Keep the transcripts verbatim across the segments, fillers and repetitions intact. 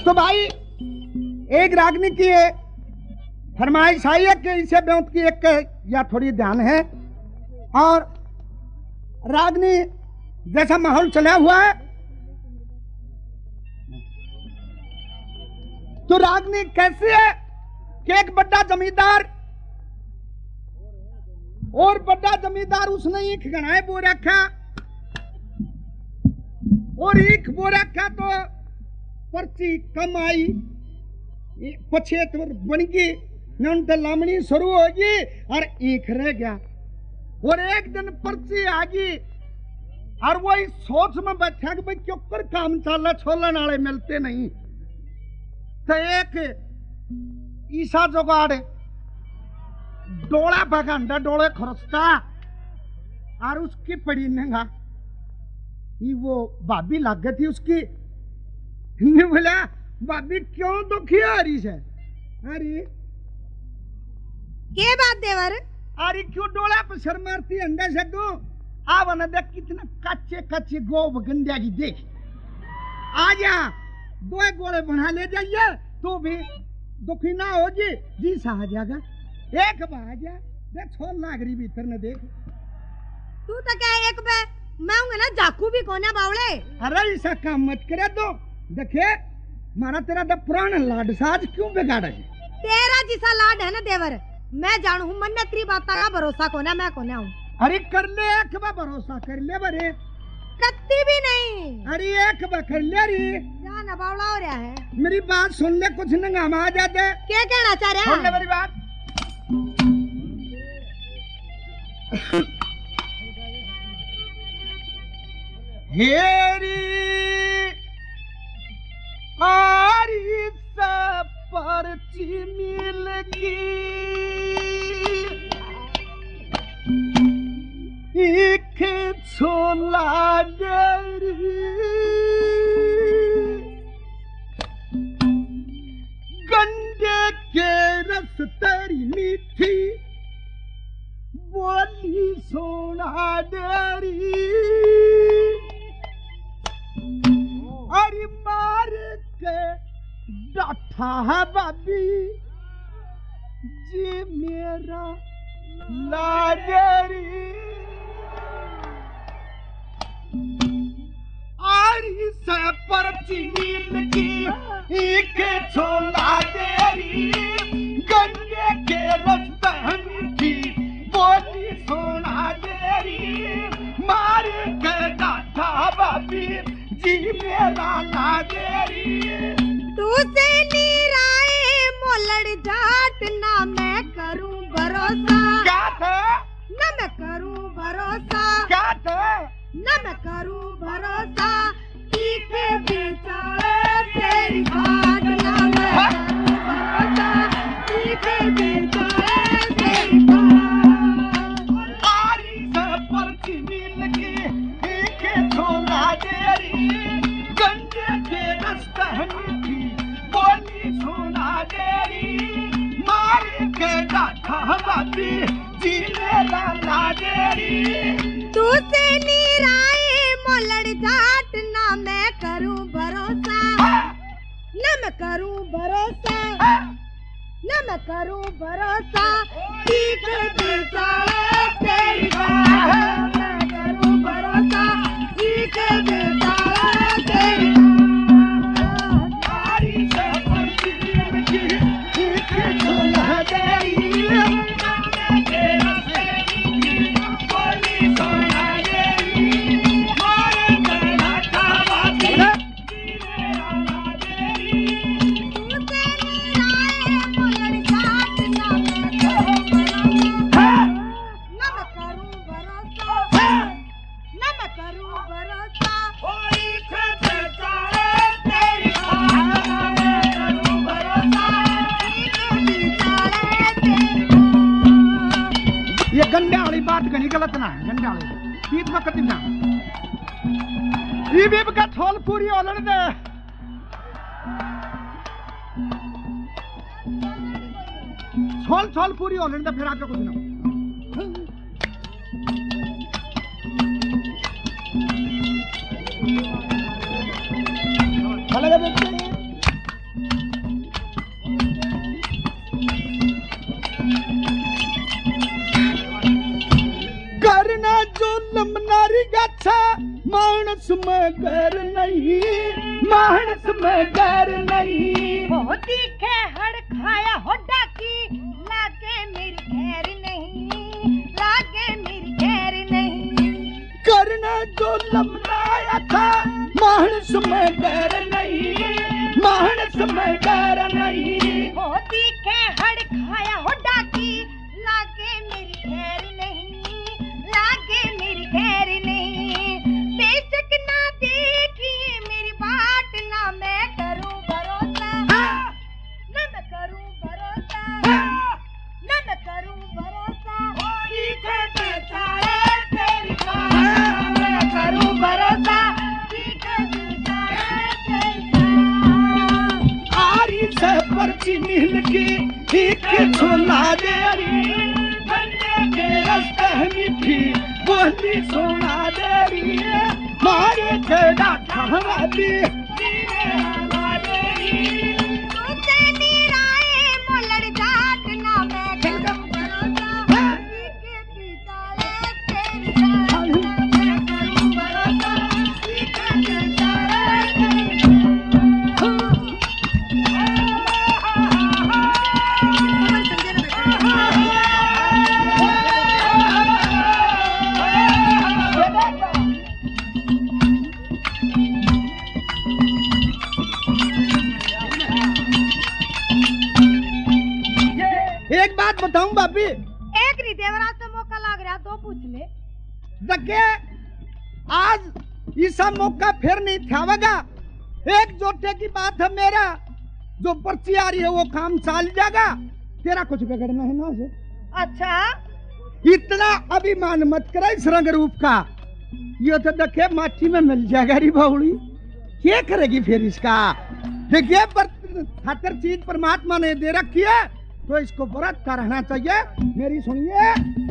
तो भाई एक रागनी की फरमाइश आई है कि इसे ब्योंत की एक या थोड़ी ध्यान है। और रागनी जैसा माहौल चला हुआ है तो रागनी कैसी है कि एक बड़ा जमींदार और बड़ा जमींदार उसने ईख गणाए बो रखा और ईख बो रखा तो पर्ची कम आई पछेत बन गई न लामनी शुरू होगी और ईख रह गया। और एक दिन पर्ची आ गई और वो इस सोच में बैठा कि भाई क्यों कर काम चाला छोलन वाले मिलते नहीं। तो एक ईसा जुगाड़ डोला भगांडा डोले खरसता और उसकी पड़ी नंगा ये वो भाभी लग गई थी उसकी। ने बोला भाभी क्यों दुखी आ रही है? अरे के बात देवर? अरे क्यों डोला पर सर मारती अंडा से दो आव न देख कितना कच्चे कच्चे गोब गंडिया की देख आ जा दो गोले बना ले जाइए तो भी दुखी ना होगी जी सा आ जाएगा एक बार आ जा देख छोड़ लाग रही भीतर न देख तू तो क्या एक बे मैं हूँ ना जाकू भी कोना बावले। अरे ऐसा काम मत करे दो देखे मारा तेरा द पुराना लाड साज क्यों बिगाड़ा है? तेरा जिसा लाड है ना देवर मैं जानू हूँ मन तेरी बात का भरोसा कोना मैं कोना हूँ। अरे कर ले एक बार भरोसा कर ले बरे कत्ती भी नहीं। अरे एक बार कर ले री क्या ना बावला हो रहा है? मेरी बात सुन ले कुछ नंगा आ जाते क्या कहना चाह रहा है? सुन ले मेरी बात हेरी आरी सब पर्ची मिल एक छोला डरी गंडे के रस तेरी मीठी बोली सोना डरी अरे मार के डाठा है बाबी जी मेरा लाडरी आरी से पर्ची मिल की एक छोला डेरी गंगे के रस्ते मीठी बोली सोना डेरी मार के डाठा बाबी जी मेरा लाडरी। तू से नीराए मोलड़ जाट ना मैं करूं भरोसा क्या थे? ना मैं करूं भरोसा क्या थे? ना मैं करूं भरोसा तीखे बेचारे तेरी बात ना मैं करूं भरोसा तीखे बेचारे तेरी बात आरी से पर्ची मिल के एक छोला डेरी गंगे के रस्ते मीठी बोली सोना डेरी मार के डाठा बाबी जी मेरा लाडरी। तू से नीराए मोलड़ जाट ना मैं करूं भरोसा ना मैं करूं भरोसा ना मैं करूं भरोसा ठीक बेचारे तेरी बात मैं करूं भरोसा ठीक बेचारे तेरी आरी से पर्ची मिल के एक छोला डेरी गंडे वाली बात कहीं गलत ना है गंडे वाली बीत में कति ना ये बीब का छोल पूरी ओलड़ दे छोल छोल पूरी ओलड़ दे फिर आगे कुछ ना लगा मानस में गैर नहीं, मानस में गैर नहीं। हो तीखे हड़ खाया हो डाकी, लागे मेरी खैर नहीं, लागे मेरी खैर नहीं। करना जो लमनाया था, मानस में गैर नहीं, मानस में गैर नहीं। हो तीखे हड़ खाया हो डाकी, लागे मेरी खैर नहीं, लागे मेरी खैर नहीं। बेशक ना देखिए मेरी बाट, ना मैं करूं भरोसा, ना मैं करूं भरोसा, ना मैं करूं भरोसा। ठीक है बेचारे तेरी बात, मैं करूं भरोसा, ठीक है बेचारे तेरी बात। आरी से पर्ची मिल के एक सुना दे री, बंदे के रास्ते मीठी बोली सुना दे री। मारे तेरा खावा दे तुझसे निराए मोलड़ जाट, ना मैं करूं भरोसा, ठीक है बेचारे तेरी बात, मैं करूं भरोसा, ठीक है बेचारे तेरी एक बात बताऊं बापी, एक री देवराज से मौका लाग रहा तो पूछ ले। दके आज ऐसा मौका फिर नहीं थावेगा। एक जोटे की बात है, मेरा जो पर्ची आ रही है वो काम चाल जाएगा, तेरा कुछ बिगड़ना है ना से। अच्छा इतना अभिमान मत करे इस रंग रूप का, ये तो देखे माटी में मिल जाएगा री बावड़ी, क्या करेगी फिर इसका। देखिए पर खातर चीज परमात्मा ने दे रखी है तो इसको व्रत का रहना चाहिए। मेरी सुनिए,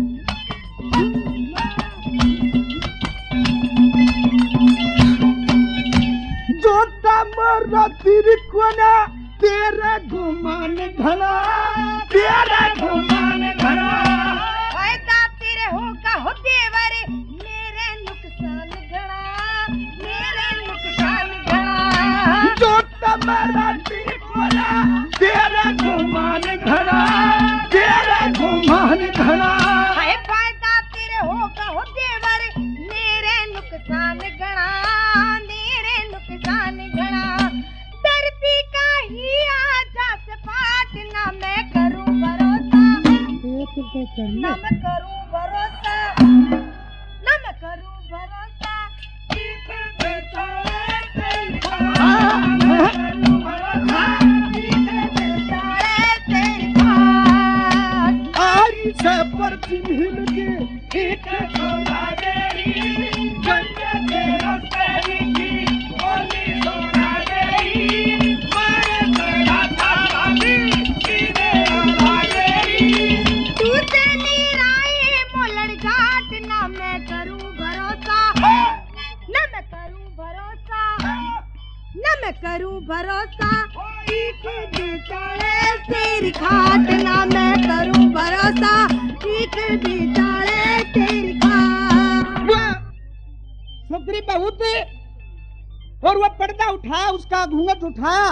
जो तमरा तिरकोना तेरा गुमान घना, तेरा गुमान घना। फायदा तेरे होगा हो देवर, मेरे नुकसान घना, मेरे नुकसान घना। जो तमरा तिरकोना तेरा गुमान घना, तेरा गुमान घना। हाय फायदा तेरे होगा हो देवर, मेरे नुकसान घना, मेरे नुकसान घना। धरती का ही आजा से पाट, ना मैं करूं भरोसा, ना मैं करूं भरोसा, ना मैं करूं भरोसा। ठीक है बेचारे तेरी बात, मैं करूं भरोसा, ठीक है बेचारे तेरी बात। आरी से पर्ची मिल के एक सोना देरी, गंगे के रास्ते की बोली सोना देरी। मारे तेरा थावा दी, सीने वाला देरी। तुझसे निराए मोलड़ जाट, ना मैं करूं भरोसा, ना मैं करूं भरोसा, ना मैं करूं भरोसा। ठीक है बेचारे तेरी खाट, ना मैं करूं भरोसा, ठीक है बेचारे तेरी खाट। सुंदरी बहुत और वो पर्दा उठाया, उसका घूंघट उठाया,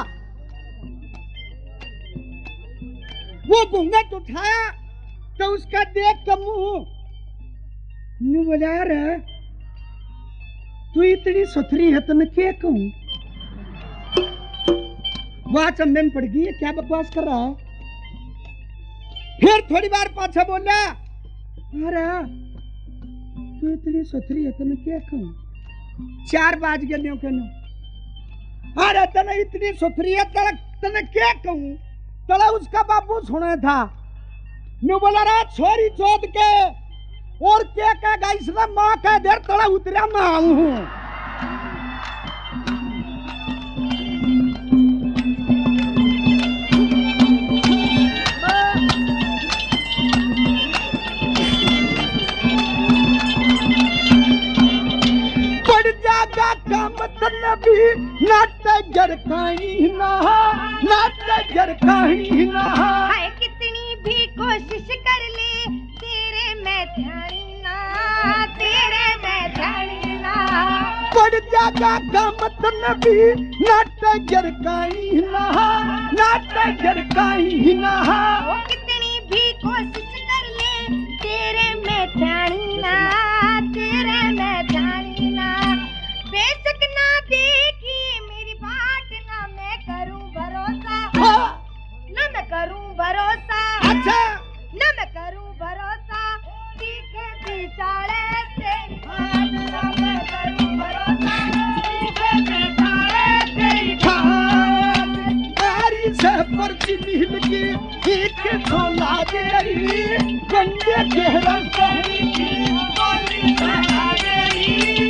वो घूंघट उठाया तो उसका देख के मुंह नु बोला, रे तू इतनी सुथरी है तो मैं क्या कहूं। वह चंबे में पड़ गई, क्या बकवास कर रहा है। फिर थोड़ी बार पाछा बोला, अरे तू इतनी सुथरी है तो मैं क्या कहूं। चार बाज गए न्यों के न्यों, अरे तने इतनी सुथरी है तने तने क्या कहूं। तला उसका बापू सुना था, न्यू बोला रहा छोरी चोद के और क्या कहेगा इसने माँ कह देर तला उतरा मैं आऊं हूं। मतलब नाटक कहीं ना, नाटक कहीं ना। हाय कितनी भी कोशिश कर ले, तेरे में ध्यान ना, तेरे में ध्यान ना। पड़ जागा कामत नबी नाटक काई ना नाटक काई ना वो कितनी भी कोशिश कर ले तेरे में जानी ना तेरे में जानी ना बेशक ना देखी मेरी बात ना मैं करूं भरोसा हाँ। ना मैं करूं भरोसा अच्छा ना मैं करूं भरोसा सीखे बिचारे तेरी बात ना मैं करूं भरोसा सीखे बिचारे तेरी हाँ। आरी से पर्ची मिल के एक छोला देरी गंदे के रास्ते की गोली चला देरी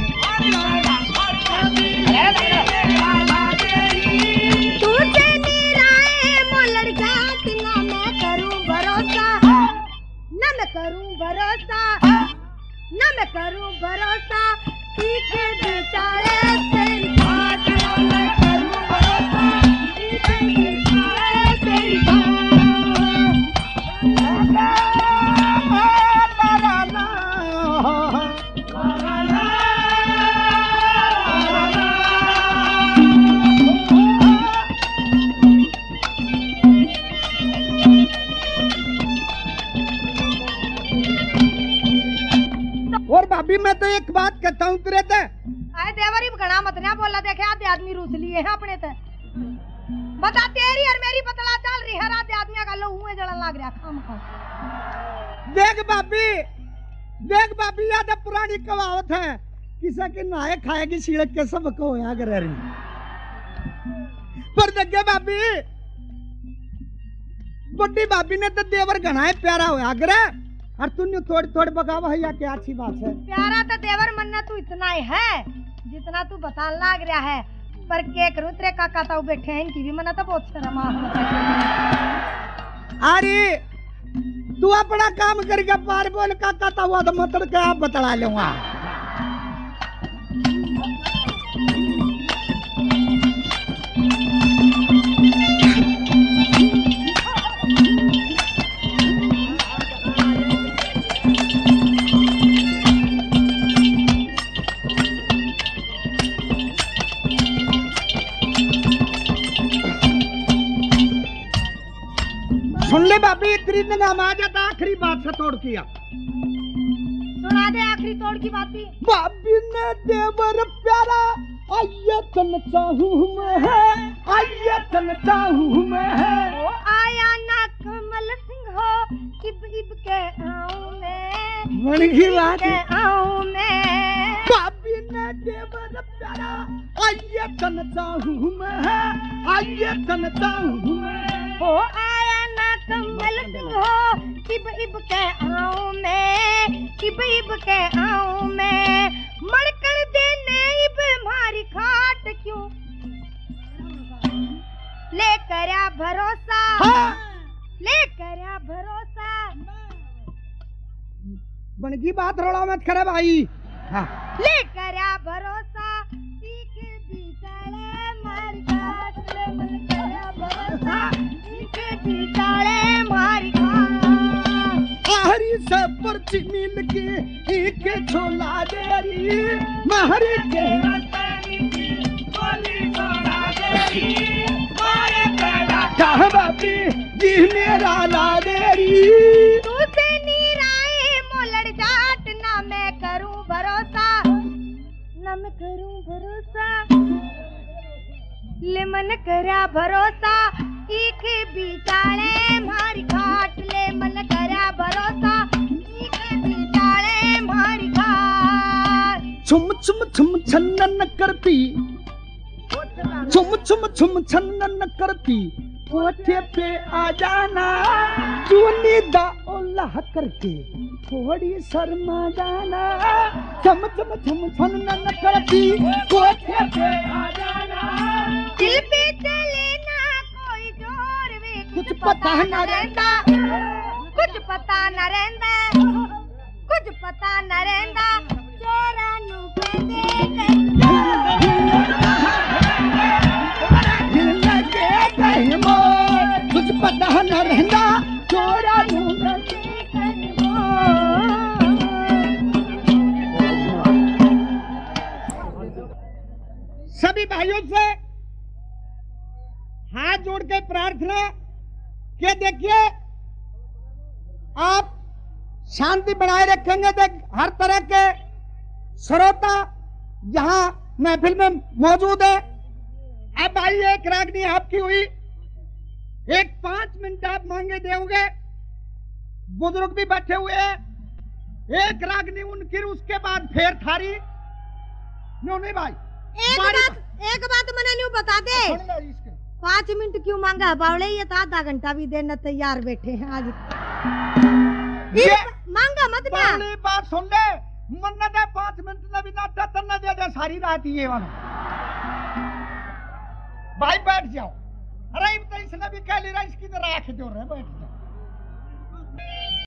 तुझे निराए मोलड़ जात ना मैं करूं भरोसा ना मैं करूं भरोसा ना मैं करूं भरोसा सीखे बेचारे तेरी बात ना मैं करूं भरोसा सीखे बेचारे तेरी और भाभी मैं तो एक बात कहता हूँ तुरे ते आए देवरी घना मत ना बोला देखे आधे आदमी रूस लिए हैं अपने ते बता तेरी और मेरी पतला चल रही है आधे आदमी का लो हुए जलन लग रहा खाम खा देख भाभी देख भाभी याद पुरानी कहावत है किसी के नहाए खाएगी सीड़क के सब को होया करे रही पर देखे भाभी बड़ी भाभी ने तो देवर घना प्यारा होया करे और तूने थोड़ी थोड़ी बगाव है या क्या अच्छी बात है प्यारा तो देवर मन्ना तू इतना ही है जितना तू बता लाग रहा है पर के करूं तेरे काका ताऊ बैठे हैं इनकी भी मना तो बहुत शर्म अरे तू अपना काम करके पार बोल काका ताऊ तो मतलब क्या आप बतला लूंगा सुन ले भाभी इतनी नमाज था आखिरी बात से तोड़ किया सुना दे आखिरी तोड़ की बात भी भाभी ने देवर प्यारा आइए तन चाहूं मैं आइए तन चाहूं मैं वो आया ना कमल सिंह हो इब इब के आऊं मैं बड़ी की बात के है आऊं मैं भाभी ने देवर प्यारा आइए तन चाहूं मैं आइए तन चाहूं मैं वो आया ना कमल सिंह हो इब इब के आऊं मैं इब इब के आऊं मैं मड़कड़ देने इब मारी खाट क्यों ले करया भरोसा हाँ। ले करया भरोसा बनगी बात रोड़ा मत करे भाई हाँ। ले करया भरोसा सीख बिचारे मारी खाट ले मन करया भरोसा सीख बिचारे मारी खाट आहरी से पर्ची मिल के एक छोला देरी महरी के चाह बापी जी मेरा ला देरी तुझे नीराए मोलड़ जाट ना मैं करूं भरोसा ना मैं करूं भरोसा ले मन करया भरोसा एक बिचारे मारी खाट ले मन करया भरोसा एक बिचारे मारी खाट छुम छुम छुम छन्न करती छुम छुम छुम छन्न करती कोठे पे आ जाना चूनी दा ओल्लाह करके थोड़ी शर्मा जाना छम छम छम छन्न करती कोठे पे आ जाना दिल पे चले ना कोई जोर वे कुछ पता न रहता कुछ पता न रहता कुछ पता न रहता चोरा नु कहते दिल लगे कहीं मोर कुछ पता न रहता चोरा भाइयों से हाथ जोड़ के प्रार्थना कि देखिए आप शांति बनाए रखेंगे तो हर तरह के श्रोता यहाँ महफिल में मौजूद है। अब भाई एक रागनी आपकी हुई, एक पांच मिनट आप मांगे दोगे, बुजुर्ग भी बैठे हुए हैं, एक रागनी उनकी, उसके बाद फिर थारी। नो नहीं भाई, एक बात एक बात मैंने न्यू बता दे, पाँच मिनट क्यों मांगा बावले, ये तो आधा घंटा भी देना तैयार बैठे हैं आज। ये मांगा मत ना, बावली बात सुन ले, मन्ना दे पाँच मिनट न भी ना तन्ना दे दे सारी रात ये वाला। भाई बैठ जाओ, अरे इसने भी कह लिया इसकी तो राख दो रे, बैठ जाओ।